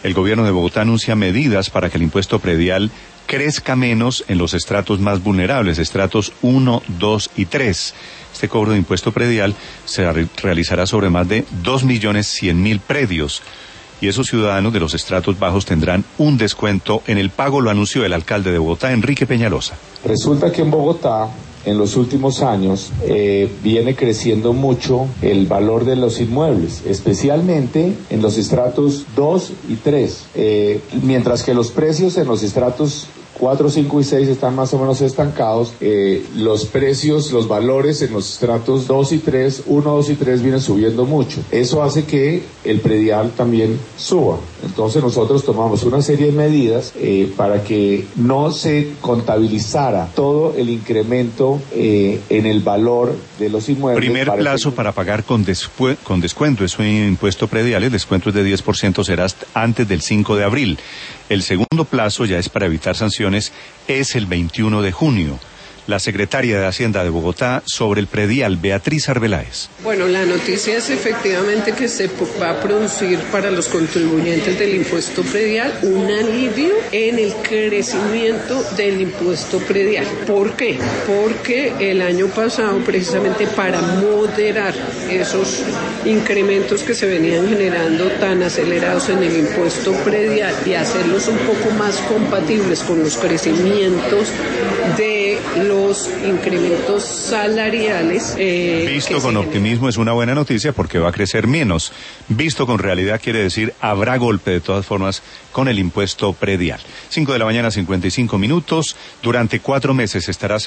el gobierno de Bogotá anuncia medidas para que el impuesto predial crezca menos en los estratos más vulnerables, estratos 1, 2 y 3. Este cobro de impuesto predial se realizará sobre más de 2.100.000 predios. Y esos ciudadanos de los estratos bajos tendrán un descuento en el pago, lo anunció el alcalde de Bogotá, Enrique Peñalosa. Resulta que en Bogotá, en los últimos años, viene creciendo mucho el valor de los inmuebles, especialmente en los estratos 2 y 3, mientras que los precios en los estratos 4, 5 y 6 están más o menos estancados. Los precios, los valores en los estratos 2 y 3, 1, 2 y 3 vienen subiendo mucho. Eso hace que el predial también suba. Entonces nosotros tomamos una serie de medidas para que no se contabilizara todo el incremento en el valor de los inmuebles. Primer plazo para pagar con descuento es un impuesto predial. El descuento es de 10%, será antes del 5 de abril. El segundo plazo, ya es para evitar sanciones, es el 21 de junio. La secretaria de Hacienda de Bogotá sobre el predial, Beatriz Arbeláez. Bueno, la noticia es efectivamente que se va a producir para los contribuyentes del impuesto predial un alivio en el crecimiento del impuesto predial. ¿Por qué? Porque el año pasado, precisamente para moderar esos incrementos que se venían generando tan acelerados en el impuesto predial y hacerlos un poco más compatibles con los crecimientos de los incrementos salariales. Visto con optimismo es una buena noticia porque va a crecer menos. Visto con realidad quiere decir habrá golpe de todas formas con el impuesto predial. 5 de la mañana, 55 minutos. Durante 4 meses estará